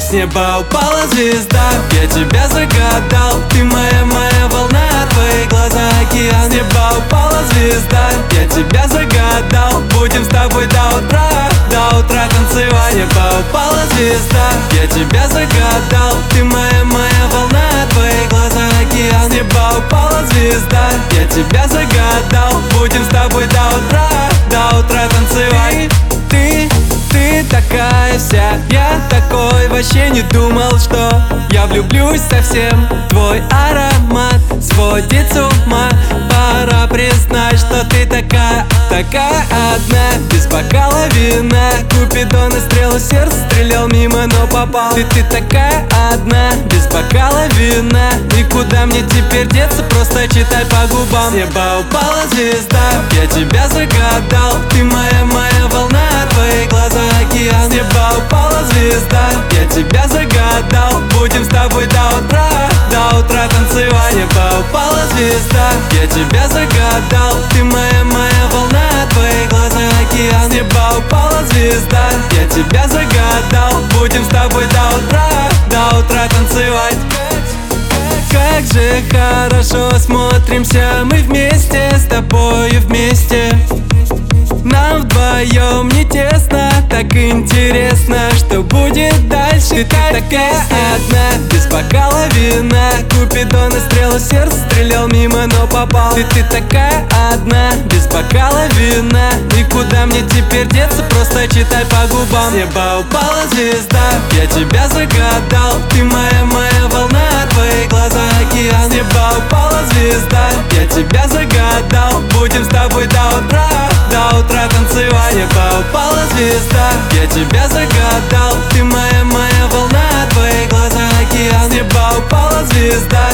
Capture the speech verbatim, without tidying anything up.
С неба упала звезда, я тебя загадал. Ты моя, моя волна, твои глаза океан. С неба упала звезда, я тебя загадал. Будем с тобой до утра, до утра танцевать. С неба упала звезда, я тебя загадал. Ты моя, моя волна, твои глаза океан. С неба упала звезда, я тебя загадал. Будем с тобой до утра, до утра танцевать. Ты, ты такая вся, я такой, вообще не думал, что я влюблюсь совсем. Твой аромат сводит с ума. Пора признать, что ты такая, такая одна. Без бокала вина, Купидон и стрелу сердца стрелял мимо, но попал. Ты, ты такая одна, без бокала вина. И куда мне теперь деться, просто читай по губам. С неба упала звезда, я тебя загадал. Ты моя, моя волна, твои глаза океан. С неба упала звезда, я тебя загадал. Будем с тобой до утра, до утра танцевать. С неба упала звезда, я тебя загадал. Ты моя, моя волна, твои глаза океан. С неба упала звезда, я тебя загадал. Будем с тобой до утра, до утра танцевать. Как же хорошо смотримся мы вместе, с тобою вместе. Нам вдвоем не тесно, так интересно, что будет дальше. Ты такая одна, без бокала вина. Купидон и стрелу сердца стрелял мимо, но попал. Ты, ты такая одна, без бокала вина. И куда мне теперь деться, просто читай по губам. С неба упала звезда, я тебя загадал. Ты моя, моя волна, твои глаза океан. С неба упала звезда, я тебя загадал. Будем с тобой до утра, до утра танцевать. С неба упала звезда, я тебя загадал. Ты моя, моя волна, твои глаза океан. С неба упала звезда,